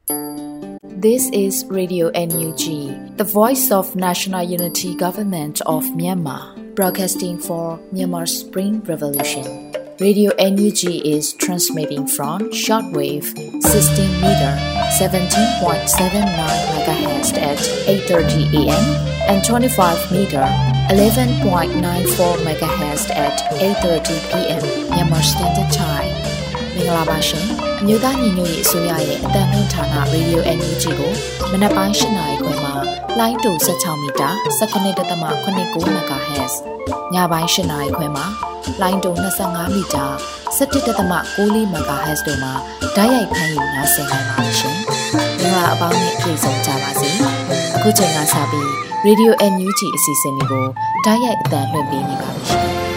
This is Radio NUG, the voice of National Unity Government of Myanmar, broadcasting for Myanmar's Spring Revolution. Radio NUG is transmitting from shortwave 16 meter 17.79 MHz at 8:30 AM and 25 meter 11.94 MHz at 8:30 PM Myanmar Standard Time. မင်္ဂလာပါရှင်။မြို့သားညီညွတ်ရေးအစိုးရရဲ့အသံလွှင့်ဌာန Radio NUG ကိုမနက်ပိုင်း၈နာရီခွဲမှာလိုင်းတူ16မီတာ19.89 MHz ညပိုင်း၈နာရီခွဲမှာလိုင်းတူ25မီတာ17.94 MHz တို့မှာဓာတ်ရိုက်ဖမ်းယူနိုင်စေနိုင်ပါရှင်။မင်္ဂလာအပေါင်းနဲ့ပြည့်စုံကြပါစေ။အခုချိန်ကစပြီး Radio NUG အစီအစဉ်လေးကိုဓာတ်ရိုက်အသံလွှင့်ပေးနေပါပြီရှင်။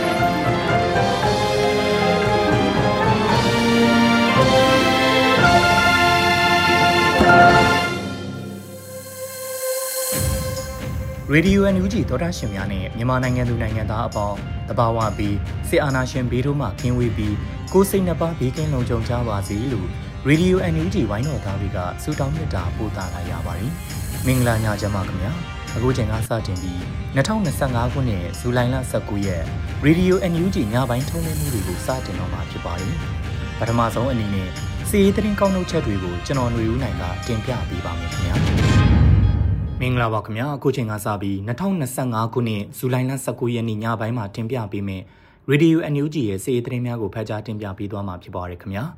Radio NUG သောတာရှင်များနဲ့မြန်မာနိုင်ငံသူနိုင်ငံသားအပေါင်းတဘာဝပြီးစစ်အာဏာရှင်ဘေးတို့မှကင်းဝေးပြီးကိုယ်စိတ်နှပါဘေးကင်းလုံခြုံကြပါစေလို့ Radio NUG ဝိုင်းတော်သားတွေကဆုတောင်းမေတ္တာပို့သလာရပါတယ်။မင်္ဂလာညချမ်းပါခင်ဗျာ။အခုချိန်ကစတင်ပြီး2025ခုနှစ်ဇူလိုင်လ19ရက် Radio NUG ညပိုင်းထုတ်လွှင့်မှုတွေကိုစတင်တော့မှာဖြစ်ပါတယ်။ပထမဆုံးအနေနဲ့စီးရီးသတင်းကောက်နှုတ်ချက်တွေကိုကျွန်တော်ຫນွေဦးနိုင်ကတင်ပြပေးပါမယ်ခင်ဗျာ။မင်္ဂလာပါခင်ဗျာအခုချိန်ကစပြီး2025ခုနှစ်ဇူလိုင်လ19ရက်နေ့ညပိုင်းမှာတင်ပြပေးမယ် Radio NUG ရဲ့စီးရီးသတင်းများကိုဖတ်ကြားတင်ပြပေးသွားမှာဖြစ်ပါတယ်ခင်ဗျာ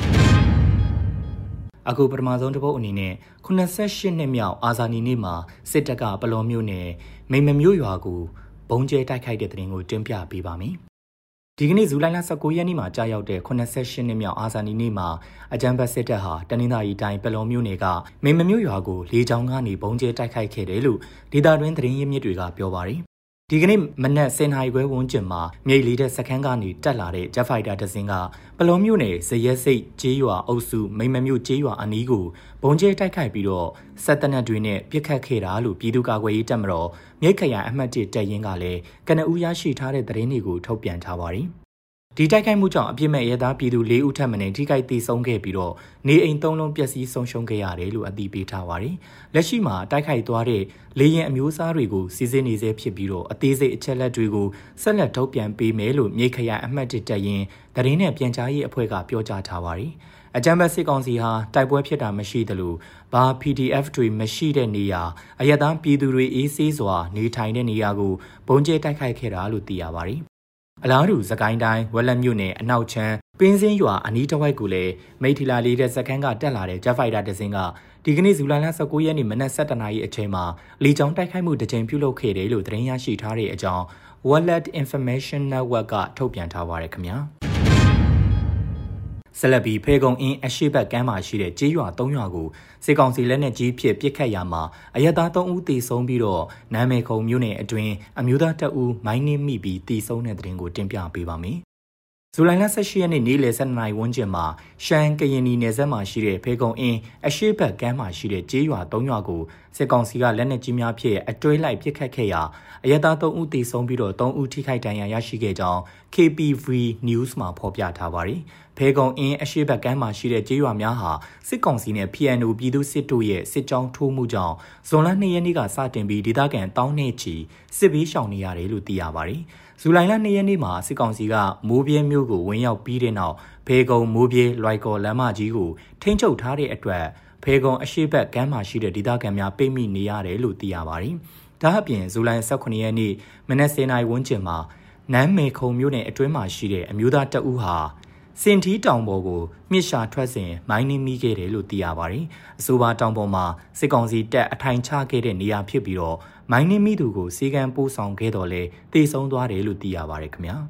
အခုပထမဆုံးတစ်ပုဒ်အနေနဲ့88နှစ်မြောက်အာဇာနည်နေ့မှာစစ်တပ်ကပလော်မြို့နယ်မိမမြို့ရွာကိုဘုံကျဲတိုက်ခိုက်တဲ့သတင်းကိုတင်ပြပေးပါမယ်ဒီကနေ့ဇူလိုင်လ19ရက်နေ့မှာကြာရောက်တဲ့88နှစ်မြောက်အာဇာနည်နေ့မှာအကြမ်းဖက်စစ်တပ်ဟာတနင်္သာရီတိုင်းပလော်မြို့နယ်ကမိမမြို့ရွာကိုလေကြောင်းကနေဘုံကျဲတိုက်ခိုက်ခဲ့တယ်လို့ဒေသတွင်းသတင်းရင်းမြစ်တွေကပြောပါတယ်ဒီကနေ့မနက်10:00 နာရီခွဲဝန်းကျင်မှာမြိတ်လေးတဲ့စခန်းကနေတက်လာတဲ့ Jet Fighter တစ်စင်းကပလော်မြို့နယ်ဇရက်စိတ်ကျေးရွာအုပ်စုမိမမြို့ကျေးရွာအနီးကိုဘုံကျဲတိုက်ခိုက်ပြီးတော့စက်တနက်တွေနဲ့ပစ်ခတ်ခဲ့တာလို့ပြည်သူ့ကာကွယ်ရေးတပ်မတော်မြိတ်ခရိုင်အမှတ်1တပ်ရင်းကလည်းကနဦးရရှိထားတဲ့သတင်းတွေကိုထုတ်ပြန်ထားပါတယ်ဒီတိုက်ခိုက်မှုကြောင့်အပြစ်မဲ့ရဲသားပြည်သူ4ဦးထပ်မံထိခိုက်သေဆုံးခဲ့ပြီးတော့နေအိမ်3လုံးပျက်စီးဆုံးရှုံးခဲ့ရတယ်လို့အသိပေးထားပါတယ်။လက်ရှိမှာတိုက်ခိုက်သွားတဲ့လေယာဉ်အမျိုးအစားတွေကိုစီစစ်နေဆဲဖြစ်ပြီးတော့အသေးစိတ်အချက်လက်တွေကိုဆက်လက်ထုတ်ပြန်ပေးမယ်လို့မြိတ်ခရိုင်အမှတ်1တပ်ရင်းသတင်းနဲ့ပြန်ကြားရေးအဖွဲ့ကပြောကြားထားပါတယ်။အကြမ်းဖက်စစ်ကောင်စီဟာတိုက်ပွဲဖြစ်တာမရှိသလိုဘာ PDF တွေမရှိတဲ့နေရာအရက်သားပြည်သူတွေအေးဆေးစွာနေထိုင်တဲ့နေရာကိုဘုံကျဲတိုက်ခိုက်ခဲ့တာလို့သိရပါတယ်။အလားတူစကိုင်းတိုင်းဝက်လက်မြို့နယ်အနောက်ချမ်းပင်းစင်းရွာအနီးတစ်ဝိုက်ကိုလည်းမိထီလာလေးတဲ့စခန်းကတက်လာတဲ့ Jet Fighter တစ်စင်းကဒီကနေ့ဇူလိုင်လ19ရက်နေ့မနက်7:00 နာရီအချိန်မှာလေကြောင်းတိုက်ခိုက်မှုတစ်ကြိမ်ပြုလုပ်ခဲ့တယ်လို့သတင်းရရှိထားတဲ့အကြောင်း Wallet Information Network ကထုတ်ပြန်ထားပါတယ်ခင်ဗျာဆက်လက်ပြီးဖေကုံအင်းအရှိဘက်ကမ်းမှာရှိတဲ့ကျေးရွာ3ရွာကိုစစ်ကောင်စီလက်နက်ကြီးဖြင့်ပစ်ခတ်ရာမှာအရက်သား3ဦးသေဆုံးပြီးတော့နာမည်ခုံမြို့နယ်အတွင်းအမျိုးသား2ဦးမိုင်းနင်းမိပြီးသေဆုံးတဲ့တဲ့တင်ကိုတင်ပြပေးပါမယ်။ဇူလိုင်လ18ရက်နေ့နေ့လယ်7:00 နာရီဝန်းကျင်မှာရှမ်းကရင်ပြည်နယ်စပ်မှာရှိတဲ့ဖေကုံအင်းအရှိဘက်ကမ်းမှာရှိတဲ့ကျေးရွာ3ရွာကိုစစ်ကောင်စီကလက်နက်ကြီးများဖြင့်အတွဲလိုက်ပစ်ခတ်ခဲ့ရာအရက်သား3ဦးသေဆုံးပြီးတော့3ဦးထိခိုက်ဒဏ်ရာရရှိခဲ့ကြောင်း KPV News မှာဖော်ပြထားပါတယ်။ဖေကုံအင်းအရှိဘက်ကမ်းမှာရှိတဲ့ကျေးရွာများဟာစစ်ကောင်စီနဲ့ PNO ပြည်သူစစ်တို့ရဲ့စစ်ကြောင်းထိုးမှုကြောင့်ဇွန်လ2ရက်နေ့ကစတင်ပြီးဒေသခံတောင်းနဲ့ချီစစ်ဘေးရှောင်နေရတယ်လို့သိရပါတယ်။ဇူလိုင်လ2ရက်နေ့မှာစစ်ကောင်စီကမိုးပြဲမြို့ကိုဝင်ရောက်ပြီးတဲ့နောက်ဖေကုံမိုးပြဲလွိုက်ကော်လမ်းမကြီးကိုထိန်းချုပ်ထားတဲ့အတွက်ဖေကုံအရှိဘက်ကမ်းမှာရှိတဲ့ဒေသခံများပိတ်မိနေရတယ်လို့သိရပါတယ်။ဒါအပြင်ဇူလိုင်18ရက်နေ့မနက်10:00 နာရီဝန်းကျင်မှာနန်းမေခုံမြို့နယ်အတွင်းမှာရှိတဲ့အမျိုးသားတအူးဟာစင်ထီတောင်ပေါ်ကိုမြစ်ရှာထွက်စဉ်မိုင်းနှင်းမိခဲ့တယ်လို့သိရပါတယ်။အဆိုပါတောင်ပေါ်မှာစစ်ကောင်စီတပ်အထိုင်ချခဲ့တဲ့နေရာဖြစ်ပြီးတော့မိုင်းနှင်းမိသူကိုစီကံပို့ဆောင်ခဲ့တော့လဲတေဆုံးသွားတယ်လို့သိရပါတယ်ခင်ဗျာ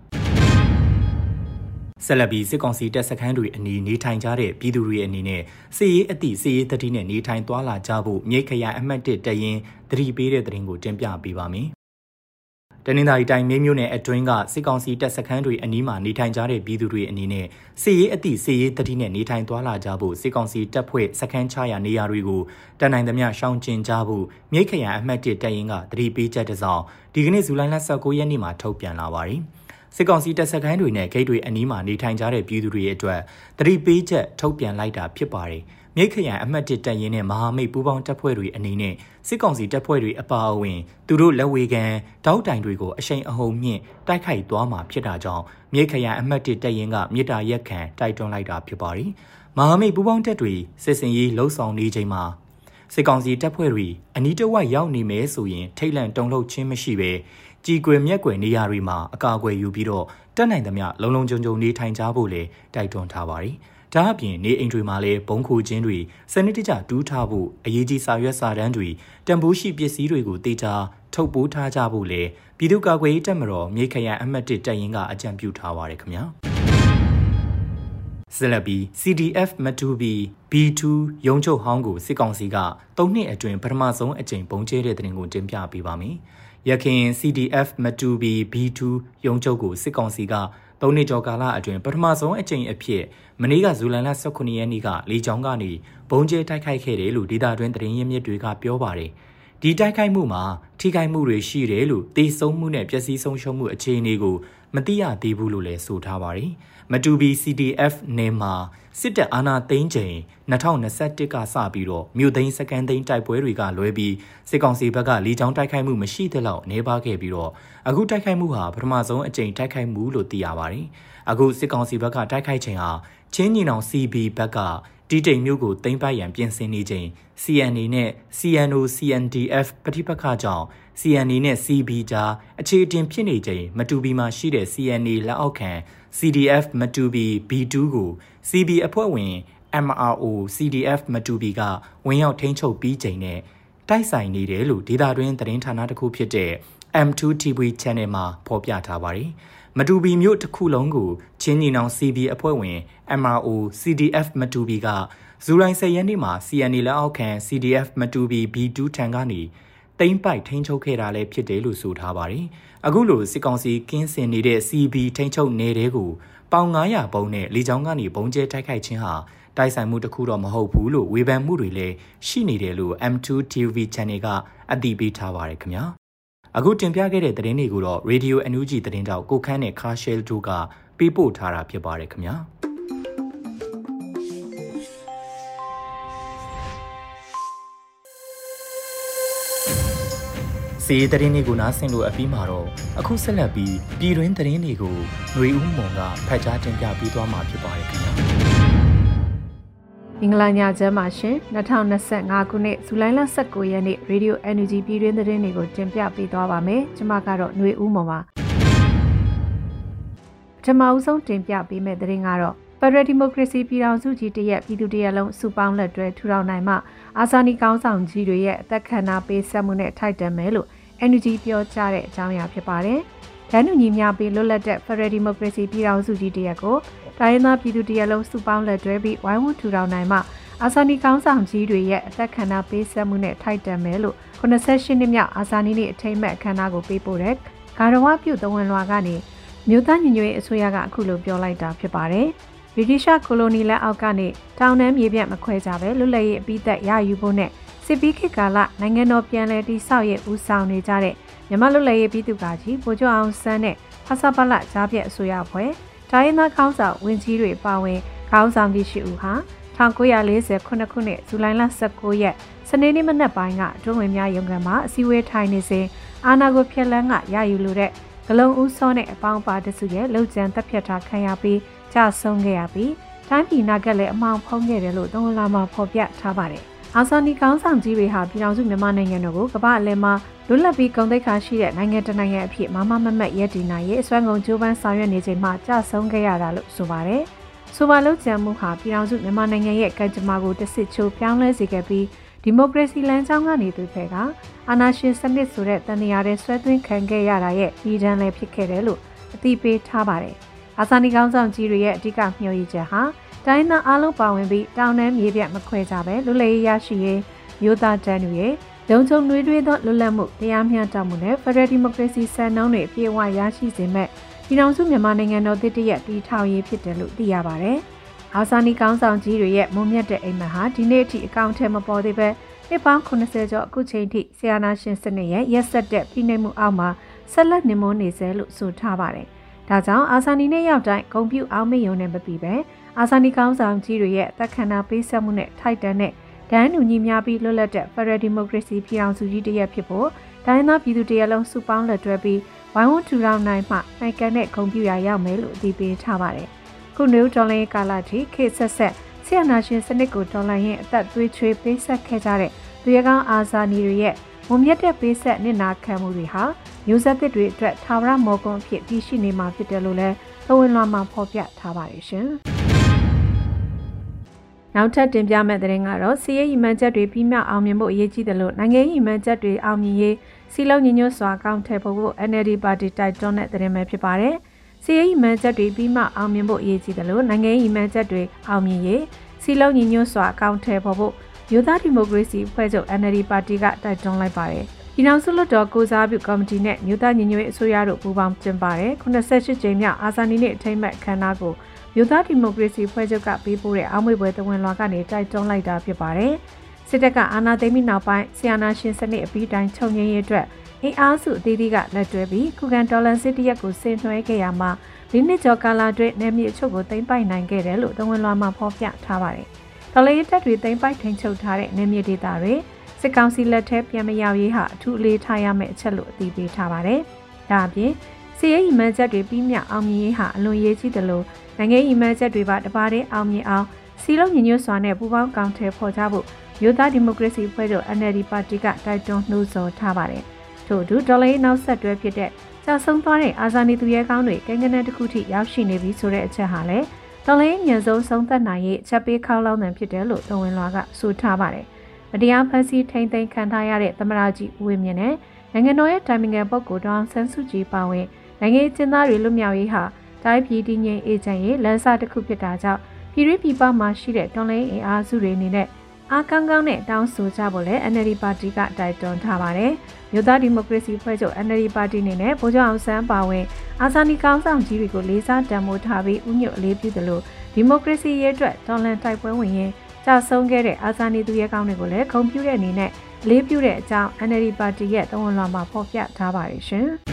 ။ဆက်လက်ပြီးစစ်ကောင်စီတပ်စခန်းတွေအနီးနေထိုင်ကြတဲ့ပြည်သူတွေအနေနဲ့စစ်ရေးအသည့်စစ်ရေးတတိနဲ့နေထိုင်သွားလာကြဖို့မြိတ်ခရိုင်အမှတ်1တပ်ရင်းသတိပေးတဲ့သတင်းကိုတင်ပြပေးပါမယ်။တနင်္သာရီတိုင်းမြို့နယ်အတွင်းကစစ်ကောင်စီတပ်စခန်းတွေအနီးမှာနေထိုင်ကြတဲ့ပြည်သူတွေအနေနဲ့စစ်ရေးအသည့်စစ်ရေးတတိနဲ့နေထိုင်သွားလာကြဖို့စစ်ကောင်စီတပ်ဖွဲ့စခန်းချရာနေရာတွေကိုတန်နိုင်သမျှရှောင်ကျဉ်ကြဖို့မြိတ်ခရိုင်အမှတ်1တပ်ရင်းကသတိပေးချက်တစ်စောင်ဒီကနေ့ဇူလိုင်လ19ရက်နေ့မှာထုတ်ပြန်လာပါတယ်။စစ်ကောင်စီတပ်စခန်းတွေနဲ့ဂိတ်တွေအနီးမှာနေထိုင်ကြတဲ့ပြည်သူတွေအတွက်သတိပေးချက်ထုတ်ပြန်လိုက်တာဖြစ်ပါတယ်။မြိတ်ခရိုင်အမှတ်1တပ်ရင်းနဲ့မဟာမိတ်ပူးပေါင်းတပ်ဖွဲ့တွေအနေနဲ့စစ်ကောင်စီတပ်ဖွဲ့တွေအပါအဝင်သူတို့လက်ဝေခံတောက်တိုင်တွေကိုအရှိန်အဟုန်မြင့်တိုက်ခိုက်သွားမှာဖြစ်တာကြောင့်မြိတ်ခရိုင်အမှတ်1တပ်ရင်းကမြေတားရက်ခံတိုက်တွန်းလိုက်တာဖြစ်ပါတယ်။မဟာမိတ်ပူးပေါင်းတပ်တွေစစ်စင်ရေးလှုပ်ဆောင်နေချိန်မှာစစ်ကောင်စီတပ်ဖွဲ့တွေအနီးတစ်ဝိုက်ရောက်နေမယ်ဆိုရင်ထိတ်လန့်တုန်လှုပ်ခြင်းမရှိဘဲကြည်ကွယ်မြက်ကွယ်နေရာတွေမှာအကာအကွယ်ယူပြီးတော့တက်နိုင်သမျှလုံလုံခြုံခြုံနေထိုင်ကြဖို့လည်းတိုက်တွန်းထားပါတယ်။ဒါအပြင်နေအိမ်တွေမှာလည်းဘုံခိုခြင်းတွေစနစ်တကျတူးထားဖို့အရေးကြီးစာရွက်စာတမ်းတွေတန်ဖိုးရှိပစ္စည်းတွေကိုတေချာထုတ်ပိုးထားကြဖို့လည်းပြည်သူ့ကာကွယ်ရေးတပ်မတော်မြိတ်ခရိုင်အမှတ်1တပ်ရင်းကအကြံပြုထားပါတယ်ခင်ဗျာ။ဆက်လက်ပြီး CDF မတူဘီ B2 ရုံးချုပ်ဟောင်းကိုစစ်ကောင်စီက3နှစ်အတွင်းပထမဆုံးအကြိမ်ပုံကျဲတဲ့တဲ့တင်ကိုတင်ပြပေးပါမယ်။ရခိုင် CDF မတူဘီ B2 ရုံးချုပ်ကိုစစ်ကောင်စီက3နှစ်ကျော်ကာလအတွင်းပထမဆုံးအကြိမ်အဖြစ်မနေ့ကဇူလိုင်လ18ရက်နေ့ကလေကြောင်းကနေပုံကျဲတိုက်ခိုက်ခဲ့တယ်လို့ဒေသတွင်းသတင်းရင်းမြစ်တွေကပြောပါတယ်။ဒီတိုက်ခိုက်မှုမှာထိခိုက်မှုတွေရှိတယ်လို့တေဆုံးမှုနဲ့ပျက်စီးဆုံးရှုံးမှုအခြေအနေကိုမသိရသေးဘူးလို့လည်းဆိုထားပါတယ်။မတူဘီ CDF နယ်မှာစစ်တပ်အာဏာသိမ်းချိန်2021ကစပြီးတော့မြို့သိမ်းစကန်သိမ်းတိုက်ပွဲတွေကလွဲပြီးစစ်ကောင်စီဘက်ကလေကြောင်းတိုက်ခိုက်မှုမရှိသလောက်နေပါခဲ့ပြီးတော့အခုတိုက်ခိုက်မှုဟာပထမဆုံးအကြိမ်တိုက်ခိုက်မှုလို့သိရပါတယ်။အခုစစ်ကောင်စီဘက်ကတိုက်ခိုက်ချိန်ဟာချင်းညီနောင် CB ဘက်ကတီတိမ်မျိုးကိုသိမ်းပိုက်ရန်ပြင်ဆင်နေချိန် CNA နဲ့ CNO CNDF ပဋိပက္ခကြောင့် CNA နဲ့ CB ကြားအခြေအတင်ဖြစ်နေချိန်မတူဘီမှာရှိတဲ့ CNA လက်အောက်ခံ CDF မတူဘီ B2 ကို CB အဖွဲ့ဝင် MRO CDF မတူဘီကဝင်ရောက်ထိန်းချုပ်ပြီးချိန်နဲ့တိုက်ဆိုင်နေတယ်လို့ဒေသတွင်းသတင်းဌာနတစ်ခုဖြစ်တဲ့ M2 TV Channel မှာဖော်ပြထားပါတယ်။မတူဘီမြို့တစ်ခုလုံးကိုချင်းညီနောင် CB အဖွဲ့ဝင် MRO CDF မတူဘီကဇူလိုင်10ရက်နေ့မှာ CNA လက်အောက်ခံ CDF မတူဘီ B2 ထံကနေတိမ့်ပိုက်ထိန်းချုပ်ခဲ့တာလည်းဖြစ်တယ်လို့ဆိုထားပါတယ်။အခုလိုစစ်ကောင်စီကင်းစင်နေတဲ့ CB ထိန်းချုပ်နယ်တွေကိုပေါင်900ဘုံနဲ့လေကြောင်းကနေဘုံကျဲတိုက်ခိုက်ခြင်းဟာတိုက်ဆိုင်မှုတစ်ခုတော့မဟုတ်ဘူးလို့ဝေဖန်မှုတွေလည်းရှိနေတယ်လို့ M2 TV Channel ကအတည်ပြုထားပါတယ်ခင်ဗျာ။အခုတင်ပြခဲ့တဲ့သတင်းတွေကိုတော့ Radio NUG သတင်းတောက်ကိုခန်းနဲ့ခါရှဲလ်တို့ကပေးပို့ထားတာဖြစ်ပါတယ်ခင်ဗျာ။စီးသတင်းတွေကိုနားဆင်လို့အပြီးမှာတော့အခုဆက်လက်ပြီးပြည်တွင်းသတင်းတွေကိုຫນွေဦးမွန်ကဖတ်ကြားတင်ပြပေးသွားမှာဖြစ်ပါတယ်ခင်ဗျာ။မင်္ဂလာညချမ်းပါရှင်2025ခုနှစ်ဇူလိုင်လ19ရက်နေ့ Radio NUG ပြည်တွင်းသတင်းတွေကိုတင်ပြပေးသွားပါမယ်။ကျွန်မကတော့ຫນွေဦးမွန်ပါ။ပထမဦးဆုံးတင်ပြပေးမယ့်သတင်းကတော့ Federal Democracy ပြည်ထောင်စုကြီးတရက်ပြည်သူတရက်လုံးစုပေါင်းလက်တွဲထူထောင်နိုင်မှအာဇာနည်ကောင်းဆောင်ကြီးတွေရဲ့အသက်ခံနာပေးဆက်မှုနဲ့ထိုက်တန်မယ်လို့ NUG ပြောကြားတဲ့အကြောင်းအရာဖြစ်ပါတယ်။ဒန်းနူညီများပေးလွတ်လပ်တဲ့ Federal Democracy ပြည်ထောင်စုကြီးတရက်ကိုတိုင်းရင်းသားပြည်သူတရက်လုံးစုပေါင်းလက်တွဲပြီးဝိုင်းဝန်းထူထောင်နိုင်မှအာဇာနည်ကောင်းဆောင်ကြီးတွေရဲ့အသက်ခံနာပေးဆက်မှုနဲ့ထိုက်တန်မယ်လို့88နှစ်မြောက်အာဇာနည်နေ့အထိမ်းအမှတ်အခမ်းအနားကိုပေးပို့တဲ့ဂါရဝပြုသဝန်လွှာကနေမြို့သားညီညွတ်ရေးအစိုးရကအခုလိုပြောလိုက်တာဖြစ်ပါတယ်။ဗြိတိရှကိုလိုနီလက်အောက်ကနေတောင်တန်းမြေပြန့်မခွဲကြပဲလွတ်လပ်ရေးအပြီးသက်ရယူဖို့နဲ့စစ်ပြီးခေတ်ကာလနိုင်ငံတော်ပြန်လည်တည်ဆောက်ရေးဦးဆောင်နေကြတဲ့မြန်မာလွတ်လပ်ရေးပြည်သူ့ကာကြီးဗိုလ်ချုပ်အောင်ဆန်းနဲ့ဖဆပလကြားပြည့်အစိုးရဖွဲ့တိုင်းရင်းသားခေါင်းဆောင်ဝင်ကြီးတွေပါဝင်ခေါင်းဆောင်ကြီးရှိဦးဟာ1948ခုနှစ်ဇူလိုင်လ19ရက်စနေနေ့မနက်ပိုင်းကတွန်းဝင်များရုံးခန်းမှာအစည်းအဝေးထိုင်နေစဉ်အာဏာကိုဖျက်လန်းကရယူလိုတဲ့ဂလုံဦးစောနဲ့အပေါင်းပါတစုရဲ့လှုပ်ကြံတပ်ဖြတ်ထားခံရပြီးကြဆုံးခဲ့ရပြီးတိုင်းပြည်နာကလည်းအမှောင်ဖုံးခဲ့တယ်လို့သုံးလာမှာဖော်ပြထားပါတယ်။အာဇာနည်ကောင်းဆောင်ကြီးတွေဟာပြည်ထောင်စုမြန်မာနိုင်ငံတို့ကိုကမ္ဘာအလယ်မှာလွတ်လပ်ပြီးဂုဏ်သိက္ခာရှိတဲ့နိုင်ငံတစ်နိုင်ငံအဖြစ်မမမတ်ရပ်တည်နိုင်ရေးအစွမ်းကုန်ကြိုးပမ်းဆောင်ရွက်နေချိန်မှာကြဆုံးခဲ့ရတာလို့ဆိုပါတယ်။ဆိုပါလှုပ်ကြံမှုဟာပြည်ထောင်စုမြန်မာနိုင်ငံရဲ့ကံကြမ္မာကိုတစ်စစ်ချိုးပြောင်းလဲစေခဲ့ပြီးဒီမိုကရေစီလမ်းကြောင်းကနေသူဖက်ကအာဏာရှင်စနစ်ဆိုတဲ့တန်တရားတွေဆွဲသွင်းခံခဲ့ရတာရဲ့ဒီတန်းလည်းဖြစ်ခဲ့တယ်လို့အသိပေးထားပါတယ်။အာဇာနည်ကောင်းဆောင်ကြီးတွေရဲ့အဓိကမျှော်ရည်ချက်ဟာတိုင်းသားအားလုံးပါဝင်ပြီးတောင်တန်းမြေပြန့်မခွဲကြပဲလွတ်လပ်ရေးရရှိရေးမြို့သားတန်းတွေရဲ့လုံခြုံနှွေးထွေးသောလွတ်လပ်မှုတရားမျှတမှုနဲ့ Federal Democracy စံနှုန်းတွေအပြည့်အဝရရှိစေမဲ့ပြည်ထောင်စုမြန်မာနိုင်ငံတော်သစ်တရက်တည်ထောင်ရေးဖြစ်တယ်လို့သိရပါတယ်။အာဇာနည်ကောင်းဆောင်ကြီးတွေရဲ့မုံမြတ်တဲ့အိမ်မက်ဟာဒီနေ့အထိအကောင့်ထဲမပေါ်သေးပဲနှစ်ပေါင်း80ကျော်အခုချိန်ထိဆီယနာရှင်စနစ်ရဲ့ရက်ဆက်တဲ့ဖိနှိပ်မှုအောက်မှာဆက်လက်နေမွန်းနေစေလို့ဆိုထားပါတယ်။ဒါကြောင့်အာဇာနည်နဲ့ရောက်တိုင်းဂုဏ်ပြုအောင်မေ့ရုံနဲ့မပြီးပဲအာဇာနည်ကောင်းဆောင်ကြီးတွေရဲ့တပ်ခန္ဓာပေးဆက်မှုနဲ့ထိုက်တန်တဲ့ဒန်းနူညီများပြီးလွတ်လပ်တဲ့ Federal Democracy ပြည်ထောင်စုကြီးတစ်ရပ်ဖြစ်ဖို့ဒိုင်းသားပြည်သူတရက်လုံးစုပေါင်းလက်တွဲပြီးဝိုင်းဝန်းထူထောင်နိုင်မှနိုင်ကန်တဲ့ဂုဏ်ပြုရာရောက်မယ်လို့အသိပေးထားပါတယ်။ခုနယူဒေါ်လာကာလာတီခေတ်ဆက်ဆက်ဆီယနာရှင်စနစ်ကိုဒေါ်လာရင်အသက်သွေးချွေးပေးဆက်ခဲ့ကြတဲ့သူရဲကောင်းအာဇာနည်တွေရဲ့မုံမြတ်တဲ့ပေးဆက်နစ်နာခံမှုတွေဟာမျိုးဆက်သစ်တွေအတွက်ထာဝရမော်ကွန်းအဖြစ်တည်ရှိနေမှာဖြစ်တယ်လို့လည်းသဝင်လွှာမှာဖော်ပြထားပါတယ်ရှင်။နောက်ထပ်တင်ပြမယ့်သတင်းကတော့စီးရေးရည်မှန်းချက်တွေပြီးမြောက်အောင်မြင်ဖို့အရေးကြီးတယ်လို့နိုင်ငံရေးရည်မှန်းချက်တွေအောင်မြင်ရေးစီလုံးညီညွတ်စွာကောင်းထည့်ဖို့ NLD ပါတီတိုက်တွန်းတဲ့သတင်းပဲဖြစ်ပါတယ်။စီးရေးရည်မှန်းချက်တွေပြီးမြောက်အောင်မြင်ဖို့အရေးကြီးတယ်လို့နိုင်ငံရေးရည်မှန်းချက်တွေအောင်မြင်ရေးစီလုံးညီညွတ်စွာကောင်းထည့်ဖို့မျိုးသားဒီမိုကရေစီအဖွဲ့ချုပ် NLD ပါတီကတိုက်တွန်းလိုက်ပါတယ်။ပြည်ထောင်စုလွှတ်တော်ကိုစားပြုကော်မတီနဲ့မျိုးသားညီညွတ်ရေးအစိုးရတို့ပူးပေါင်းကျင်းပတဲ့88ကြိမ်မြောက်အာဇာနည်နေ့အထိမ်းအမှတ်အခမ်းအနားကိုမျိုးသားဒီမိုကရေစီဖွဲ့ချုပ်ကပေးပို့တဲ့အောက်မေ့ပွဲသဝင်လွှာကနေတိုက်တွန်းလိုက်တာဖြစ်ပါတယ်။စစ်တပ်ကအာဏာသိမ်းပြီးနောက်ပိုင်းဆီယနာရှင်စနစ်အပြီးတိုင်းချုပ်ငြိမ်းရေးအတွက်အင်အားစုအသီးသီးကလက်တွဲပြီးခုခံတော်လှန်စစ်တရက်ကိုဆင်နွှဲခဲ့ရမှာဒီနှစ်ကျော်ကာလအတွင်းနယ်မြေအချုပ်ကိုသိမ်းပိုက်နိုင်ခဲ့တယ်လို့သဝင်လွှာမှာဖော်ပြထားပါတယ်။တော်လှန်ရေးတပ်တွေသိမ်းပိုက်ထိန်းချုပ်ထားတဲ့နယ်မြေဒေသတွေစစ်ကောင်စီလက်ထဲပြန်မရောက်ရေးဟာအထူးအလေးထားရမယ့်အချက်လို့အသိပေးထားပါတယ်။ဒါအပြင်စီးရေးရည်မှန်းချက်တွေပြီးမြောက်အောင်မြင်ရေးဟာအလွန်ရေးကြီးတယ်လို့နိုင်ငံရေးရည်မှန်းချက်တွေပါတပါးတည်းအောင်မြင်အောင်စီလုံးညီညွတ်စွာနဲ့ပူးပေါင်းကောင်းထည်ဖော်ကြဖို့မျိုးသားဒီမိုကရေစီအဖွဲ့ချုပ် NLD ပါတီကတိုက်တွန်းနှိုးဆော်ထားပါတယ်။ထို့အတူဒေါ်လာရေးနောက်ဆက်တွဲဖြစ်တဲ့ကြာဆုံးသွားတဲ့အာဇာနည်သူရဲကောင်းတွေကံကနန်းတစ်ခုထိရောက်ရှိနေပြီဆိုတဲ့အချက်ဟာလည်းဒေါ်လာရေးညံဆုံးဆုံးသက်နိုင်ရေးချက်ပေးခေါင်းလောင်းတယ်ဖြစ်တယ်လို့သဝင်လွှာကဆိုထားပါတယ်။မတရားဖန်ဆီးထိန်းသိမ်းခံထားရတဲ့သမရကြီးဦးဝင်းမြင့်နဲ့နိုင်ငံတော်ရဲ့တိုင်ပင်ခံပုဂ္ဂိုလ်ဒေါအောင်ဆန်းစုကြည်ပါဝင်နိုင်ငံရေးကျင်းသားတွေလွတ်မြောက်ရေးဟာတိုင်းပြည်တည်ငြိမ်အေးချမ်းရေးလမ်းစာတစ်ခုဖြစ်တာကြောင့်ပြည်တွင်းပြည်ပမှာရှိတဲ့တော်လှန်ရေးအင်အားစုတွေအနေနဲ့အားကောင်းကောင်းနဲ့တောင်းဆိုကြဖို့လဲ NLD ပါတီကတိုက်တွန်းထားပါတယ်။မြို့သားဒီမိုကရေစီဖွဲ့ချုပ် NLD ပါတီအနေနဲ့ဗိုလ်ချုပ်အောင်ဆန်းပါဝင်အာဇာနည်ကောင်းဆောင်ကြီးတွေကိုလေးစားတန်ဖိုးထားပြီးဥညွတ်အလေးပြုသလိုဒီမိုကရေစီရေးအတွက်တော်လှန်တိုက်ပွဲဝင်ရင်ကြာဆုံးခဲ့တဲ့အာဇာနည်သူရဲကောင်းတွေကိုလည်းဂုဏ်ပြုတဲ့အနေနဲ့အလေးပြုတဲ့အကြောင်း NLD ပါတီရဲ့သဝန်လွှာမှာဖော်ပြထားပါတယ်ရှင်။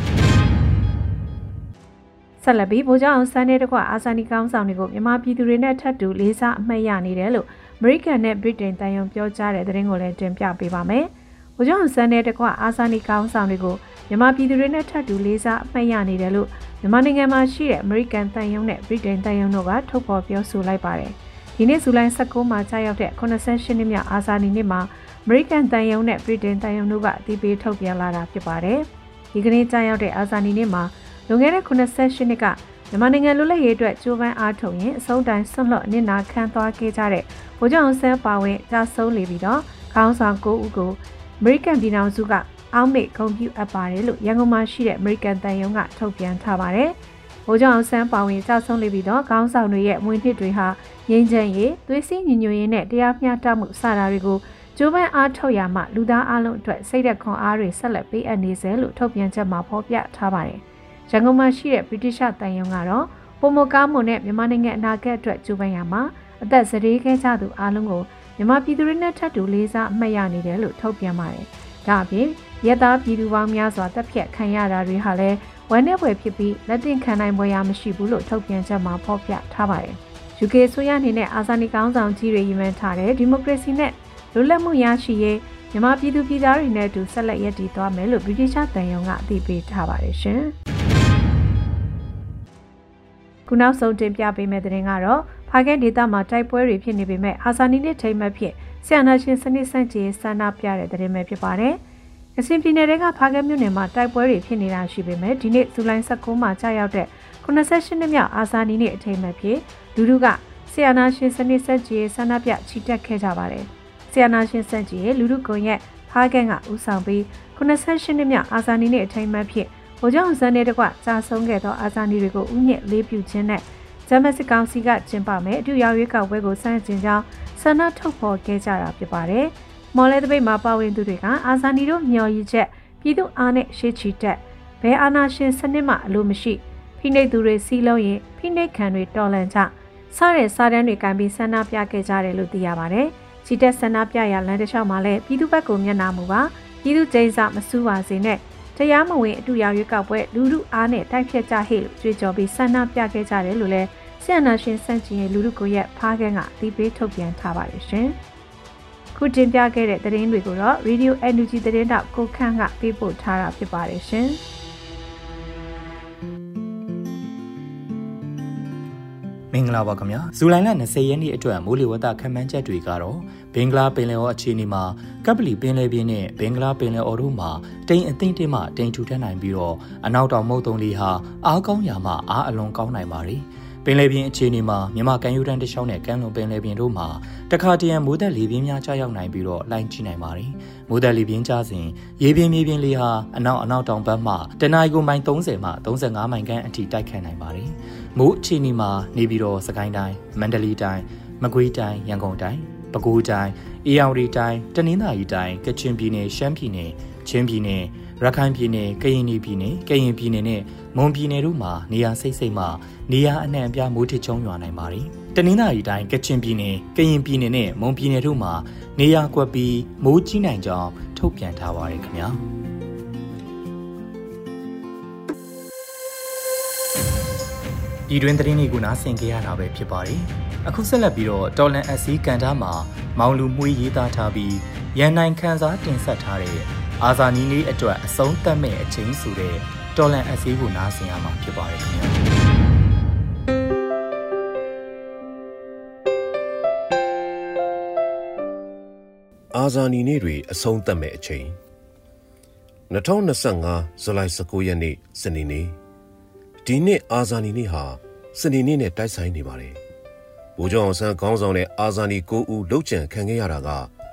ဆက်လက်ပြီးဗိုလ်ချုပ်အောင်ဆန်းတဲ့တကွအာဇာနည်ကောင်းဆောင်တွေကိုမြန်မာပြည်သူတွေနဲ့ထပ်တူလေးစားအမှတ်ရနေတယ်လို့အမေရိကန်နဲ့ဗြိတိန်တန်ယုံပြောကြားတဲ့သတင်းကိုလည်းတင်ပြပေးပါမယ်။ဗိုလ်ချုပ်အောင်ဆန်းတဲ့တကွအာဇာနည်ကောင်းဆောင်တွေကိုမြန်မာပြည်သူတွေနဲ့ထပ်တူလေးစားအမှတ်ရနေတယ်လို့မြန်မာနိုင်ငံမှာရှိတဲ့အမေရိကန်တန်ယုံနဲ့ဗြိတိန်တန်ယုံတို့ကထုတ်ဖော်ပြောဆိုလိုက်ပါတယ်။ဒီနေ့ဇူလိုင်19မှာကြာရောက်တဲ့88နှစ်မြောက်အာဇာနည်နေ့မှာအမေရိကန်တန်ယုံနဲ့ဗြိတိန်တန်ယုံတို့ကအသိပေးထုတ်ပြန်လာတာဖြစ်ပါတယ်။ဒီကနေ့ကြာရောက်တဲ့အာဇာနည်နေ့မှာလွန်ခဲ့တဲ့88နှစ်ကမြန်မာနိုင်ငံလွတ်လပ်ရေးအတွက်ကြိုးပမ်းအားထုတ်ရင်အဆုံးတိုင်ဆွန့်လွတ်အနစ်နာခံသွားခဲ့ကြတဲ့ဗိုလ်ချုပ်အောင်ဆန်းပါဝင်ကြာဆုံးလေပြီးတော့ခေါင်းဆောင်9ဦးကိုအမေရိကန်ပြည်ထောင်စုကအောက်မေ့ဂုဏ်ပြုအပ်ပါတယ်လို့ရန်ကုန်မှာရှိတဲ့အမေရိကန်တန်ယုံကထုတ်ပြန်ထားပါတယ်။ဗိုလ်ချုပ်အောင်ဆန်းပါဝင်ကြာဆုံးလေပြီးတော့ခေါင်းဆောင်တွေရဲ့အမွေနှစ်တွေဟာငြိမ်းချမ်းရေးသွေးစည်းညီညွတ်ရေးနဲ့တရားမျှတမှုစတာတွေကိုကျိုးပန်းအားထုတ်ရမှလူသားအလုံးအတွက်စိတ်သက်ခွန်အားတွေဆက်လက်ပေးအပ်နေစေလို့ထုတ်ပြန်ချက်မှာဖော်ပြထားပါတယ်။ရန်ကုန်မှာရှိတဲ့ဗြိတိရှတန်ယုံကတော့ပုံမကားမွန်နဲ့မြန်မာနိုင်ငံအနာဂတ်အတွက်ကြိုးပမ်းရမှာအသက်စရေးခဲ့ကြသူအားလုံးကိုမြန်မာပြည်သူတွေနဲ့ထပ်တူလေးစားအမှတ်ရနေတယ်လို့ထုတ်ပြန်ပါတယ်။ဒါအပြင်ရဲသားပြည်သူပေါင်းများစွာတပ်ဖြတ်ခံရတာတွေဟာလည်းဝမ်းနည်းဖွယ်ဖြစ်ပြီးလက်တင်ခံနိုင်ပွဲရမရှိဘူးလို့ထုတ်ပြန်ချက်မှာဖော်ပြထားပါတယ်။ UK ဆိုရအနေနဲ့အာဇာနည်ကောင်းဆောင်ကြီးတွေရည်မှန်းထားတဲ့ဒီမိုကရေစီနဲ့လွတ်လပ်မှုရရှိရေးမြန်မာပြည်သူပြည်သားတွေနဲ့အတူဆက်လက်ရည်တည်သွားမယ်လို့ဗြိတိရှတန်ယုံကအသိပေးထားပါတယ်ရှင်။ခုနောက်ဆုံးတင်ပြပေးမယ့်သတင်းကတော့ဖားကဲဒေသမှာတိုက်ပွဲတွေဖြစ်နေပေမဲ့အာဇာနည်နေ့ထိမ်းမှတ်ဖြစ်ဆီယနာရှင်စနစ်ဆန့်ကျင်ဆန္ဒပြတဲ့သတင်းပဲဖြစ်ပါတယ်။ကချင်ပြည်နယ်ကဖားကဲမြို့နယ်မှာတိုက်ပွဲတွေဖြစ်နေတာရှိပေမဲ့ဒီနေ့ဇူလိုင်19မှာကြာရောက်တဲ့88နှစ်မြောက်အာဇာနည်နေ့အထိမ်းမှတ်ဖြစ်လူထုကဆီယနာရှင်စနစ်ဆန့်ကျင်ဆန္ဒပြချီတက်ခဲ့ကြပါတယ်။ဆီယနာရှင်ဆန့်ကျင်လူထုကွန်ရက်ဖားကဲကဦးဆောင်ပြီး88နှစ်မြောက်အာဇာနည်နေ့အထိမ်းမှတ်ဖြစ်ဗိုလ်ချုပ်အောင်ဆန်းတဲ့တကွကြာဆုံးခဲ့သောအာဇာနည်တွေကိုဥညွတ်လေးပြုခြင်းနဲ့ဂျမစစ်ကောင်စီကကျင်းပမယ်အတူရောက်ရွေးကောက်ပွဲကိုစန့်ကျင်ကြောင်းဆန္ဒထုတ်ဖော်ခဲ့ကြတာဖြစ်ပါတယ်။မော်လဲတပိတ်မှာပါဝင်သူတွေကအာဇာနည်တို့မျှော်ရည်ချက်ပြည်သူအားနဲ့ရှေ့ချီတက်ဘယ်အာဏာရှင်စနစ်မှအလိုမရှိဖိနှိပ်သူတွေစီးလုံးရင်ဖိနှိပ်ခံတွေတော်လှန်ကြစတဲ့စာတမ်းတွေကံပြီးဆန္ဒပြခဲ့ကြတယ်လို့သိရပါတယ်။ချီတက်ဆန္ဒပြရလမ်းတစ်လျှောက်မှာလည်းပြည်သူဘက်ကိုမျက်နှာမူပါပြည်သူကျိန်းစာမစူးပါစေနဲ့တရားမဝင်အတူရောက်ရွေးကောက်ပွဲလူထုအားနဲ့တိုက်ဖြတ်ကြဟဲ့လို့ကြွေးကြော်ပြီးဆန္ဒပြခဲ့ကြတယ်လို့လည်းဆက်အနာရှင်စန့်ကျင်ရေးလူလူကိုရက်ဖားခန်းကတီးပေးထုတ်ပြန်ထားပါတယ်ရှင်။ခုတင်ပြခဲ့တဲ့သတင်းတွေကိုတော့ Radio NUG သတင်းတောက်ကိုခန့်ကပေးပို့ထားတာဖြစ်ပါတယ်ရှင်။မင်္ဂလာပါခင်ဗျာဇူလိုင်လ20ရက်နေ့အတွက်မိုးလေဝသခန့်မှန်းချက်တွေကတော့ဘင်္ဂလားပင်လယ်အော်အခြေအနေမှာကပလီပင်လယ်ပြင်နဲ့ဘင်္ဂလားပင်လယ်အော်တို့မှာတိမ်အသိမ့်တိမ်မှတိမ်ထူထပ်နိုင်ပြီးတော့အနောက်တောင်မုတ်တုံလေဟာအားကောင်းရာမှအားအလွန်ကောင်းနိုင်ပါတယ်ပင်လယ်ပြင်အခြေအနေမှာမြန်မာကမ်းရိုးတန်းတစ်လျှောက်နဲ့ကမ်းလွန်ပင်လယ်ပြင်တို့မှာတခါတရံမိုးသက်လေပြင်းများကျရောက်နိုင်ပြီးတော့လှိုင်းကြီးနိုင်ပါတယ်။မိုးသက်လေပြင်းကျစဉ်ရေပြင်မြေပြင်လေဟာအနောက်တောင်ဘက်မှတနအီကိုမိုင်30မှ35မိုင်ခန့်အထိတိုက်ခတ်နိုင်ပါတယ်။မိုးအခြေအနေမှာနေပြည်တော်စကိုင်းတိုင်းမန္တလေးတိုင်းမကွေးတိုင်းရန်ကုန်တိုင်းပဲခူးတိုင်းအေရဝတီတိုင်းတနင်္သာရီတိုင်းကချင်ပြည်နယ်ရှမ်းပြည်နယ်ချင်းပြည်နယ်ရခိုင်ပြည်နယ်ကရင်ပြည်နယ်နဲ့မွန်ပြည်နယ်တို့မှာနေရာစိတ်မှနေရာအနှံ့အပြားမိုးထစ်ချုံရွာနိုင်ပါတယ်။တနင်္သာရီတိုင်းကချင်ပြည်နယ်ကရင်ပြည်နယ်နဲ့မွန်ပြည်နယ်တို့မှာနေရာကွက်ပြီးမိုးကြီးနိုင်ကြောင်းထုတ်ပြန်ထားပါတယ်ခင်ဗျာ။ဒီတွင်သတင်းတွေကိုနားဆင်ကြရတာပဲဖြစ်ပါတယ်။အခုဆက်လက်ပြီးတော့တော်လန်အစီကန်တာမှာမောင်လူမွေးရေးသားထားပြီးရန်နိုင်ခန်းစားတင်ဆက်ထားတဲ့အာဇာနည်လေးအတွက်အဆုံးသတ်မဲ့အချိန်ဆိုတဲ့တော်လန်အစီကိုနားဆင်ရမှာဖြစ်ပါတယ်ခင်ဗျာအာဇာနည်နေ့တွေအဆုံးသတ်မဲ့အချိန်2025ဇူလိုင်19ရက်နေ့စနေနေ့ဒီနေ့အာဇာနည်နေ့ဟာစနေနေ့နဲ့တိုက်ဆိုင်နေပါတယ်ဗိုလ်ချုပ်အောင်ဆန်းခေါင်းဆောင်တဲ့အာဇာနည်9ဦးလှုပ်ကြံခံခဲ့ရတာက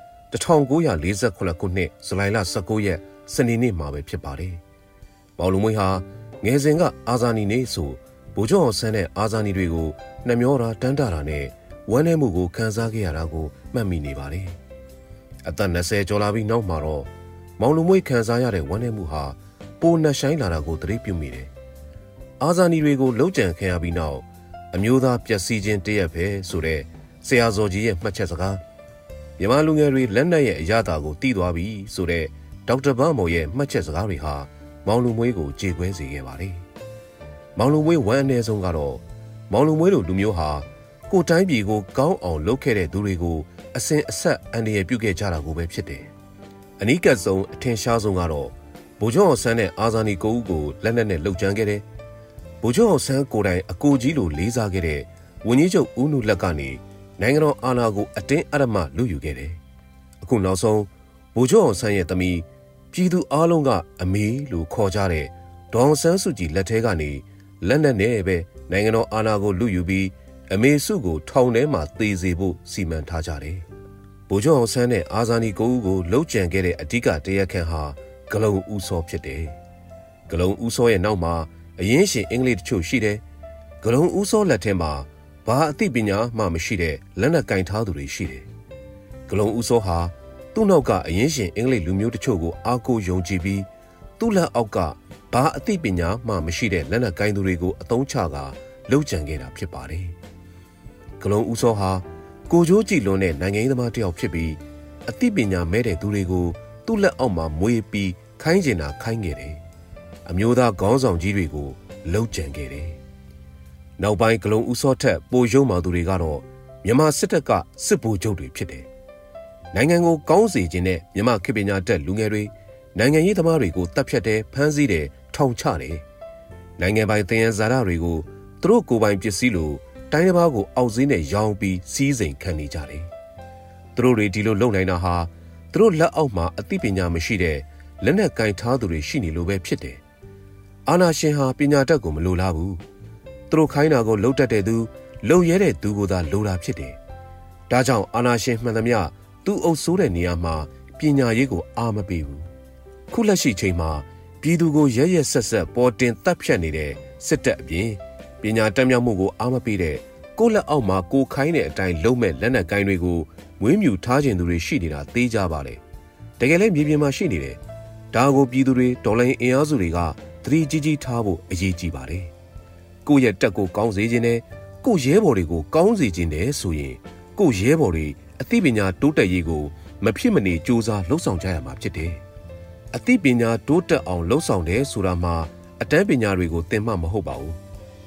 1948ခုနှစ်ဇူလိုင်လ19ရက်စနေနေ့မှာပဲဖြစ်ပါတယ်။မောင်လူမွေးဟာငယ်စဉ်ကအာဇာနည်နေ့ဆိုဗိုလ်ချုပ်အောင်ဆန်းတဲ့အာဇာနည်တွေကိုနှမျောတာတန်းတာတာနဲ့ဝမ်းနည်းမှုကိုခံစားခဲ့ရတာကိုမှတ်မိနေပါတယ်။အသက်20ကျော်လာပြီးနောက်မှာတော့မောင်လူမွေးခံစားရတဲ့ဝမ်းနည်းမှုဟာပိုနှက်ဆိုင်လာတာကိုသတိပြုမိတယ်။အာဇာနည်တွေကိုလှုပ်ကြံခံရပြီးနောက်အမျိုးသားပျက်စီးခြင်းတရက်ပဲဆိုတဲ့ဆရာဇော်ကြီးရဲ့မှတ်ချက်စကားမြန်မာလူငယ်တွေလက်နက်ရဲ့အရသာကိုတီးသွားပြီဆိုတဲ့ဒေါက်တာဘမော်ရဲ့မှတ်ချက်စကားတွေဟာမောင်လူမွေးကိုကြေကွဲစေခဲ့ပါတယ်။မောင်လူမွေးဝမ်းအနည်းဆုံးကတော့မောင်လူမွေးတို့လူမျိုးဟာကိုယ်တိုင်းပြည်ကိုကောင်းအောင်လုပ်ခဲ့တဲ့သူတွေကိုအစဉ်အဆက်အန္တရာယ်ပြုခဲ့ကြတာကိုပဲဖြစ်တယ်။အနီးကပ်ဆုံးအထင်ရှားဆုံးကတော့ဗိုလ်ချုပ်အောင်ဆန်းနဲ့အာဇာနည်9ဦးကိုလက်နက်နဲ့လှုပ်ကြံခဲ့တဲ့ဗိုလ်ချုပ်အောင်ဆန်းကိုယ်တိုင်အကိုကြီးလိုလေးစားခဲ့တဲ့ဝန်ကြီးချုပ်ဦးနုလက်ကနေနိုင်ငံတော်အာဏာကိုအတင်းအဓမ္မလုယူခဲ့တယ်။အခုနောက်ဆုံးဗိုလ်ချုပ်အောင်ဆန်းရဲ့သမီးပြည်သူအလုံးကအမေလို့ခေါ်ကြတဲ့ဒေါအောင်ဆန်းစုကြည်လက်ထဲကနေလက်နက်နဲ့ပဲနိုင်ငံတော်အာဏာကိုလုယူပြီးအမေစုကိုထောင်ထဲမှာသေစေဖို့စီမံထားကြတယ်။ဗိုလ်ချုပ်အောင်ဆန်းနဲ့အာဇာနည်9ဦးကိုလှုပ်ကြံခဲ့တဲ့အဓိကတရားခံဟာဂလုံဦးစောဖြစ်တယ်။ဂလုံဦးစောရဲ့နောက်မှာအရင်းရှင်အင်္ဂလိပ်တချို့ရှိတယ်။ဂလုံဦးစောလက်ထဲမှာဘာအသိပညာမှမရှိတဲ့လက်နက်ကင်ထားသူတွေရှိတယ်။ဂလုံဦးစောဟာသူ့နောက်ကအရင်းရှင်အင်္ဂလိပ်လူမျိုးတချို့ကိုအားကိုးယုံကြည်ပြီးသူ့လက်အောက်ကဘာအသိပညာမှမရှိတဲ့လက်နက်ကင်သူတွေကိုအသုံးချကာလှုပ်ကြံခဲ့တာဖြစ်ပါတယ်။ဂလုံဦးစောဟာကိုကြိုးကြည်လွန်တဲ့နိုင်ငံရေးသမားတစ်ယောက်ဖြစ်ပြီးအသိပညာမဲ့တဲ့သူတွေကိုသူ့လက်အောက်မှာမွေးပြီးခိုင်းကျင်တာခိုင်းခဲ့တယ်။အမျိုးသားခေါင်းဆောင်ကြီးတွေကိုလှုပ်ကြံခဲ့တယ်။နောက်ပိုင်းဂလုံဦးစောထက်ပိုယုံမာသူတွေကတော့မြန်မာစစ်တပ်ကစစ်ဗိုလ်ချုပ်တွေဖြစ်တယ်။နိုင်ငံကိုကောင်းစေခြင်းနဲ့မြန်မာခေတ်ပညာတတ်လူငယ်တွေနိုင်ငံရေးသမားတွေကိုတပ်ဖြတ်တယ်ဖမ်းဆီးတယ်ထောင်ချတယ်။နိုင်ငံပိုင်သယံဇာတတွေကိုသူတို့ကိုယ်ပိုင်ပစ္စည်းလိုတိုင်းတစ်ပါးကိုအောက်ဈေးနဲ့ရောင်းပြီးစီးစိမ်ခံနေကြတယ်။သူတို့တွေဒီလိုလုပ်နိုင်တာဟာသူတို့လက်အောက်မှာအသိပညာမရှိတဲ့လက်နက်ကင်ထားသူတွေရှိနေလို့ပဲဖြစ်တယ်။အာနာရှင်ဟာပညာတတ်ကိုမလိုလားဘူး။သူတို့ခိုင်းတာကိုလှုပ်တတ်တဲ့သူလှုပ်ရဲတဲ့သူကိုသာလိုတာဖြစ်တယ်။ဒါကြောင့်အာနာရှင်မှန်သမျှသူ့အုပ်ဆိုးတဲ့နေရာမှာပညာရေးကိုအားမပေးဘူး။ခုလက်ရှိချိန်မှာပြည်သူကိုရဲရဲဆက်ဆက်ပေါ်တင်တပ်ဖြတ်နေတဲ့စစ်တပ်အပြင်ပညာတတ်မြောက်မှုကိုအားမပေးတဲ့ကိုယ့်လက်အောက်မှာကိုခိုင်းတဲ့အတိုင်းလုံးမဲ့လက်နက်ကိုင်းတွေကိုမွေးမြူထားခြင်းသူတွေရှိနေတာသိကြပါလေတကယ်လည်းမြေပြင်မှာရှိနေတယ်ဒါကိုပြည်သူတွေဒေါ်လာအင်အားစုတွေကသတိကြီးကြီးထားဖို့အရေးကြီးပါတယ်ကိုယ့်ရဲ့တက်ကိုကောင်းစေခြင်းနဲ့ကိုယ့်ရဲဘော်တွေကိုကောင်းစေခြင်းနဲ့ဆိုရင်ကိုယ့်ရဲဘော်တွေအသိပညာတိုးတက်ရေးကိုမဖြစ်မနေစူးစမ်းလှုပ်ဆောင်ကြရမှာဖြစ်တယ်အသိပညာတိုးတက်အောင်လှုပ်ဆောင်တယ်ဆိုတာမှာအတန်းပညာတွေကိုသင်မှမဟုတ်ပါဘူး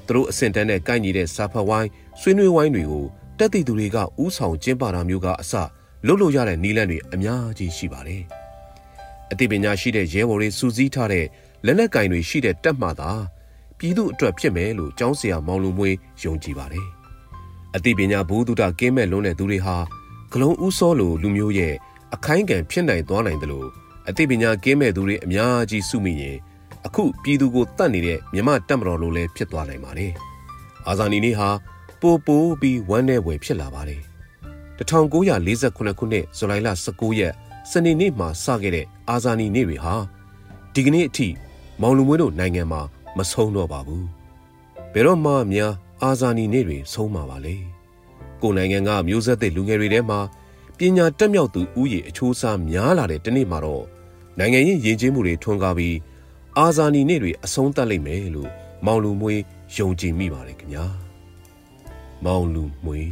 သူတို့အစင်တန်းနဲ့ကိုက်ညီတဲ့စာဖတ်ဝိုင်းဆွေးနွေးဝိုင်းတွေကိုတက်တည်သူတွေကဥဆောင်ကျင်းပတာမျိုးကအစလုပ်လို့ရတဲ့နည်းလမ်းတွေအများကြီးရှိပါတယ်။အသိပညာရှိတဲ့ရဲဘော်တွေစူးစီးထားတဲ့လက်နက်ကင်တွေရှိတဲ့တပ်မှသာပြည်သူအတွက်ဖြစ်မယ်လို့ကျောင်းဆရာမောင်လူမွေးယုံကြည်ပါတယ်။အသိပညာဘုဒ္ဓတာကင်းမဲ့လုံးတဲ့သူတွေဟာဂလုံးဥစောလိုလူမျိုးရဲ့အခိုင်းကံဖြစ်နိုင်သွားနိုင်တယ်လို့အသိပညာကင်းမဲ့သူတွေအများကြီးစုမိရင်အခုပြည်သူကိုတတ်နေတဲ့မြမတပ်မတော်လိုလည်းဖြစ်သွားနိုင်ပါတယ်။အာဇာနည်နေ့ဟာပိုပြီးဝမ်းနည်းဖွယ်ဖြစ်လာပါတယ်။1948ခုနှစ်ဇူလိုင်လ19ရက်စနေနေ့မှာစခဲ့တဲ့အာဇာနည်နေ့တွေဟာဒီကနေ့အထိမောင်လူမွေးတို့နိုင်ငံမှာမဆုံးတော့ပါဘူး။ဘယ်တော့မှများအာဇာနည်နေ့တွေဆုံးမှာပါလေ။ကိုယ်နိုင်ငံကမျိုးဆက်သစ်လူငယ်တွေထဲမှာပညာတက်မြောက်သူဥယျာဉ်အချိုးအစားများလာတဲ့တနေ့မှာတော့နိုင်ငံရေးယဉ်ကျေးမှုတွေထွန်းကားပြီးအာဇာနည်နေ့တွေအဆုံးသတ်လိမ့်မယ်လို့မောင်လူမွေးယုံကြည်မိပါတယ်ခင်ဗျာ။မောင်လူမွေး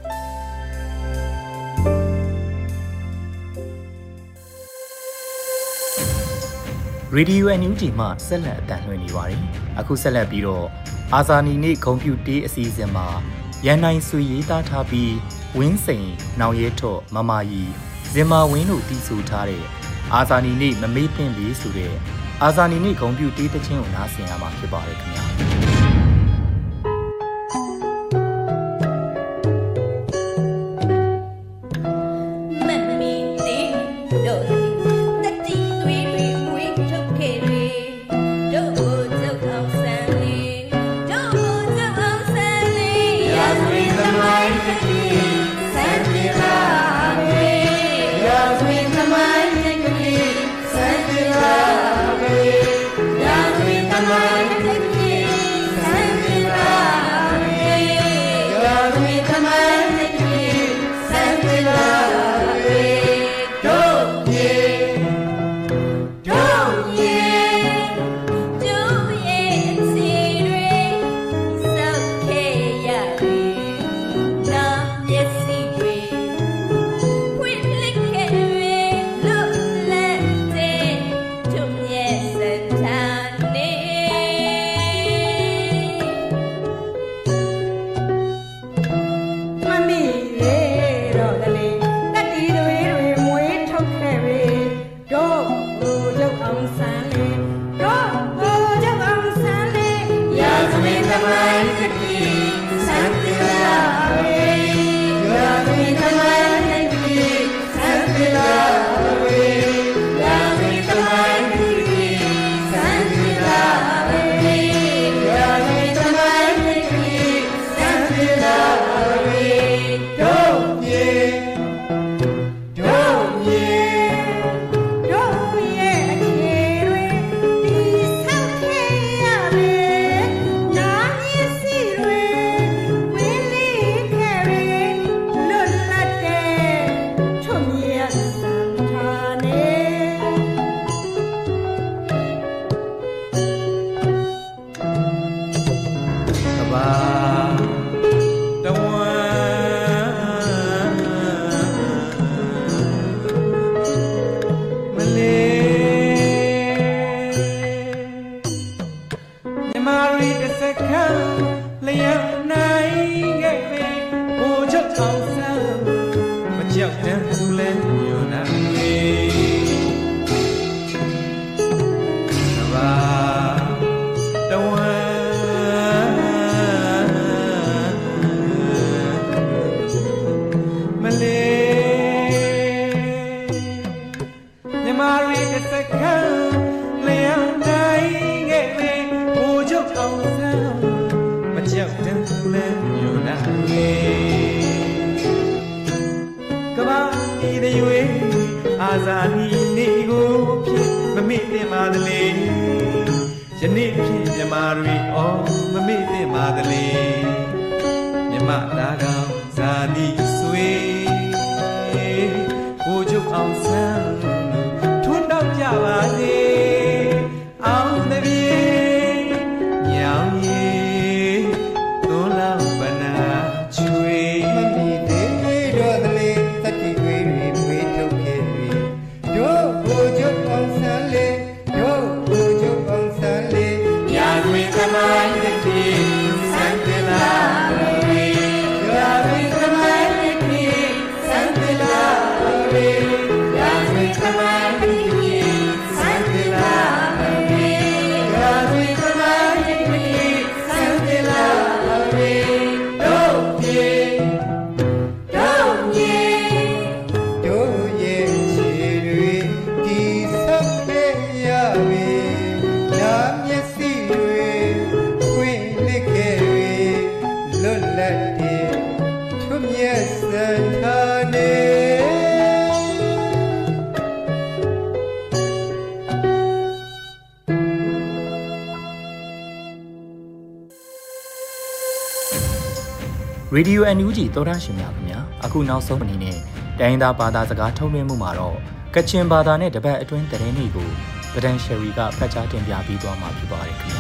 ရေဒီယို NUG မှဆက်လက်အသံလွှင့်နေပါတယ်။အခုဆက်လက်ပြီးတော့အာဇာနည်နေ့ဂုဏ်ပြုတေးအစီအစဉ်မှာရန်နိုင်ဆွေရေးသားထားပြီးဝင်းစိန်နောင်ရဲထော့မမကြီးဇင်မာဝင်းတို့တည်ဆူထားတဲ့အာဇာနည်နေ့မမေ့သင့်လေဆိုတဲ့အာဇာနည်နေ့ဂုဏ်ပြုတေးသချင်းကိုနားဆင်ရမှာဖြစ်ပါတယ်ခင်ဗျာ။ Sally, ရေဒီယို NUG သောတာရှင်များခင်ဗျာအခုနောက်ဆုံးအနေနဲ့တိုင်းသားဘာသာစကားထုတ်လွှင့်မှုမှာတော့ကချင်ဘာသာနဲ့တပတ်အတွင်းသတင်းတွေကိုဗဒန်ရှယ်ရီကဖတ်ကြားတင်ပြပေးသွားမှာဖြစ်ပါတယ်ခင်ဗျာ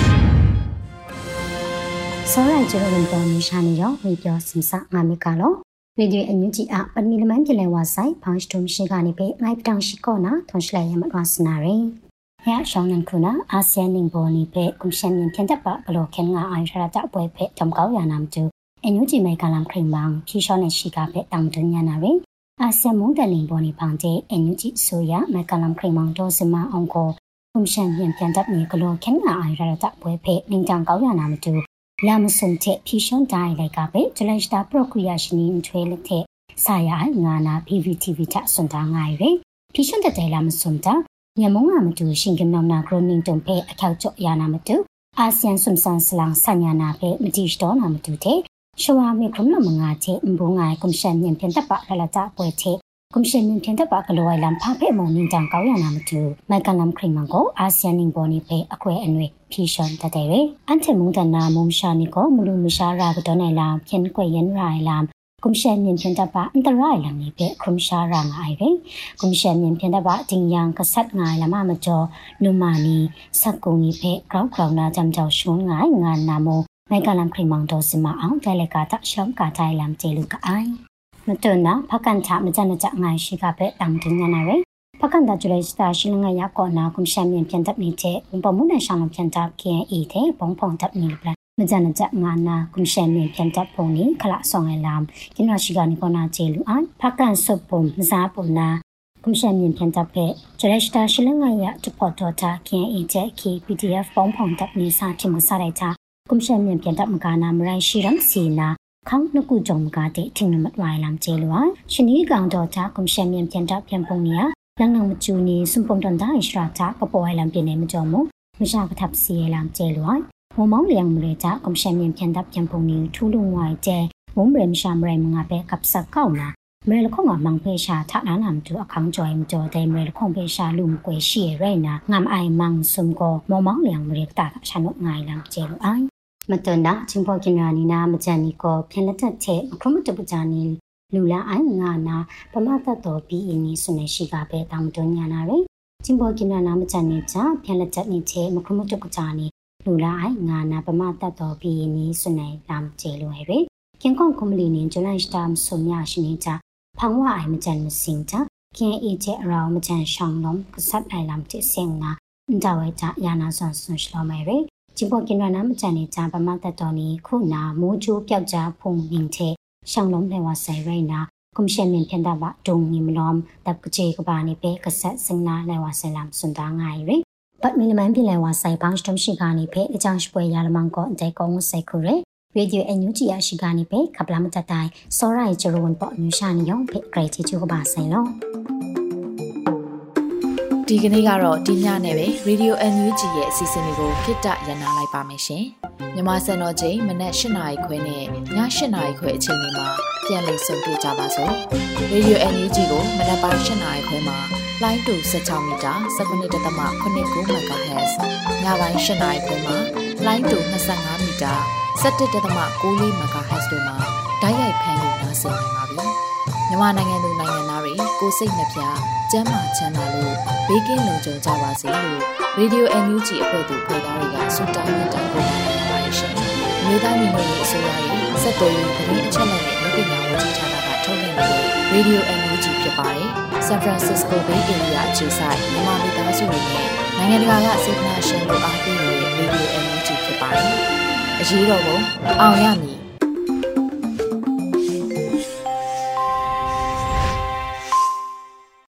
စောရကျရုံပေါ်နေရှာနေရောဝေပြောစင်စငါမီကလောရေဒီယို NUG အပတ်မီလမန်ပြလဲဝါဆိုင်ဖောင်းစတုံရှိကနေပဲငိုက်တောင်ရှိကောနာထွန်ရှလိုက်ရမတ်စနာရင်ရရှောင်းနန်ခုနာအာဆီယံနင်းပေါ်နေပဲကွန်ရှင်မြင်တဲ့ပါဘလောခင်ငါအိုင်ရတာပွဲဖဲတမ်ကောက်ရနာမတူNUG မိုက်ကလမ်ခရင်ဘန်ဖြီရှောနဲ့ရှိကပဲတောင်တွညာနာရင်အာဆီယံမုန်တလင်ပေါ်နေပန်းတဲ့ NUG ဆိုရမိုက်ကလမ်ခရင်ဘန်တော့စမအောင်ကိုကွန်ရှင်မြင်တဲ့နေကလောခင်ငါအိုင်ရတာပွဲဖဲနင်းတန်ကောက်ရနာမတူလာမစုံတဲ့ဖြီရှောတိုင်းလိုက်ကပဲဂျလိုက်စတာပရိုကရီယာရှင်နင်းထွေးလက်တဲ့ဆာယာငါနာ PVTV ထစွန်တာငိုင်ရယ်ဖြီရှောတဲ့လာမစုံတာညမုံကမတူရှင်ကမြောင်နာဂရိုနင်းတုံဖဲအခောက်ကျော်ရနာမတူအာဆီယံစုံစန်စလန်ဆညာနာဖဲမတိစတော်နာမတူတဲ့ရှဝါမေခုံလမငါချေဘုံငိုင်ကွန်ရှင်မြင်ပြန်တပရလာတာပွဲချေကွန်ရှင်မြင်ပြန်တပကလောလမ်ဖာဖဲမုံနင်းတန်ကောက်ရနာမတူမိုက်ကလမ်ခရင်မန်ကိုအာဆီယံနင်းပေါ်နေဖဲအခွဲအနွေဖြီရှွန်တတဲ့ရအန်ချေမုန်တနာမုံရှာနီကိုမလူမရှာရာကတော့နိုင်လာပြန်ကွယ်ရန်ရိုင်လမ်ကွန်ရှင်မြင်ပြန်တပအန်တရိုင်လမ်နေဖဲခုံရှာရာငိုင်ရကွန်ရှင်မြင်ပြန်တပတင်ယံကဆတ်ငိုင်လမမကျော်နုမာနီစက်ကုံနီဖဲကောက်ကောက်နာဂျမ်ချောရှွန်ငိုင်ငါနာမိုမိုက်ကလမ်ခရင်မောင်တော်စမအောင်တဲလက်ကတရှောင်းကတိုင်းလမ်ကျေလူကအိုင်မတွန်းနာဖကန်ချမကြနကြငိုင်ရှိကပဲတမ်တင်ညာနာရယ်ဖကန်တဂျူလိုက်စတာရှိလငါရကောနာကွန်ရှမ်မြင်ပြန်တပ်နေချေဘုံမုန်နရှောင်းပြန်တပ်ခင်အီတဲ့ဘုံဖုံတပ်နေပလမကြနကြငါနာကွန်ရှမ်မြင်ပြန်တပ်ပုံနေခလာဆောင်ရလမ်ကင်ရရှိကနေကောနာကျေလူအိုင်ဖကန်ဆုပ်ပုံမစားပုံနာကွန်ရှမ်မြင်ပြန်တပ်ပဲဂျရက်စတာရှိလငါရတပေါ်တော်တာခင်အီတဲ့ PDF ဘုံဖုံတပ်နေစာချင်မစားတဲ့ချကွန်ရှင်မြန်ပြန်တပ်မကနာမရိုင်းရှိရမ်စီနာခေါင်းနကုကြုံကတဲ့ထင်းနမတ်ဝိုင်လမ်ကျေလွာရှင်ဒီကောင်တော်ချကွန်ရှင်မြန်ပြန်တပ်ပြန်ပုံနီယာလန်နမချူနီစွန်ပုံတန်တိုင်းရှရာချကပေါ်ဝိုင်လမ်ပြနေမကြောမမရှာကထပ်စီလမ်ကျေလွာမမောင်းလျံမရေချကွန်ရှင်မြန်ပြန်တပ်ပြန်ပုံနီထူလုံဝိုင်ကျဲမုံရမ်ရှာမရိုင်မငါပဲကပ်စကောက်နာမရေလခုံကမန်ဖေရှာထနာနမ်တူအခန်းကြွိုင်မကျော်တဲ့မရေလခုံဖေရှာလုံကွယ်ရှိရဲနာငမ်အိုင်မန်စွန်ကိုမမောင်းလျံမရေတာချနုငိုင်လမ်ကျေလွအိုင်မတန်တာချင်းပေါ်ကင်ရာနီနာမကြန်နီကိုဖျက်လက်တဲ့အခမတပကြနီလူလာအိုင်ငါနာပမတ်တော်ပြီးအင်းနီဆုနေရှိကပဲတောင်တွညာနာရယ်ချင်းပေါ်ကင်ရာနာမကြန်နီချဖျက်လက်တဲ့နီချေမခမတပကြနီလူလာအိုင်ငါနာပမတ်တော်ပြီးအင်းနီဆုနေလမ်ကျေလွယ်ရယ်ကင်ကွန်ကွန်မလီနင်ဂျလိုက်စတမ်ဆုမြရှိနေချဖောင်ဝအိုင်မကြန်မစင်ချကင်အေချေအရောင်မကြန်ရှောင်းလုံးကဆတ်အိုင်လမ်ချေစင်နာအန်တဝဲချယာနာဆွန်ဆွန်ရှလောမဲရယ်จิบกินนามจันนี่จาปมาตตอนี้ခုနာမိုးချိုးပြောက်ကြဖုန်မြင့်တဲ့ရှောင်းလုံးလဲဝဆိုင်ရိုင်းနာကွန်ရှင်မြင်ပြန်တာပါဒုံနီမလောမ်တပ်ကချေကပါနေပဲကဆက်စင်နာလဲဝဆိုင်လမ်စွန်တာငိုင်ရယ်ပတ်မီလမန်ပြလဲဝဆိုင်ဘောင်းစတုံရှိကနေပဲအချောင်းရှိပွဲရလမန်ကိုအတဲကောင်းဆိုင်ခုရယ်ရေဒီယိုအန်ယူဂျီအရှိကနေပဲကပလာမတတိုင်စောရိုင်ကျရုံပေါ်ညူရှာနေရောဖေဂရိတ်ချီချူကပါဆိုင်လောဒီကနေ့ကတော့ဒီညနဲ့ပဲ Radio NUG ရဲ့အစီအစဉ်လေးကိုခေတ္တရန်နာလိုက်ပါမယ်ရှင်။မြန်မာစံတော်ချိန်မနက်၈နာရီခွဲနဲ့ည၈နာရီခွဲအချိန်တွေမှာပြန်လည်ဆုံတွေ့ကြပါစို့။ Radio NUG ကိုမနက်ပိုင်း၈နာရီခွဲမှာလိုင်းတူ16မီတာ19.89 MHz ညပိုင်း၈နာရီခွဲမှာလိုင်းတူ25မီတာ17.94 MHz တို့မှာဓာတ်ရိုက်ဖမ်းလို့နားဆင်နိုင်ပါပြီ။မြန်မာနိုင်ငံသူနိုင်ငံသားတွေကိုစိတ်နှပြကျန်းမာချမ်းသာလို့ဘေးကင်းလုံခြုံကြပါစေလို့ Radio NUG အဖွဲ့သူဖွဲ့သားတွေကဆုတောင်းမြတ်တာပို့လာနေပါတယ်ရှင်။မြေသားညီမတွေအစိုးရရဲ့စက်တော်ရင်သတင်းအချက်အလက်တွေလူပညာဝန်ကြီးဌာနကထုတ်လွှင့်နေတဲ့ Radio NUG ဖြစ်ပါတယ်။ San Francisco Bay Area အခြေစိုက်မြန်မာမိသားစုတွေနဲ့နိုင်ငံတကာကစေတနာရှင်တို့အားပေးနေတဲ့ Radio NUG ဖြစ်ပါတယ်။အရေးတော်ပုံအောင်ရမည်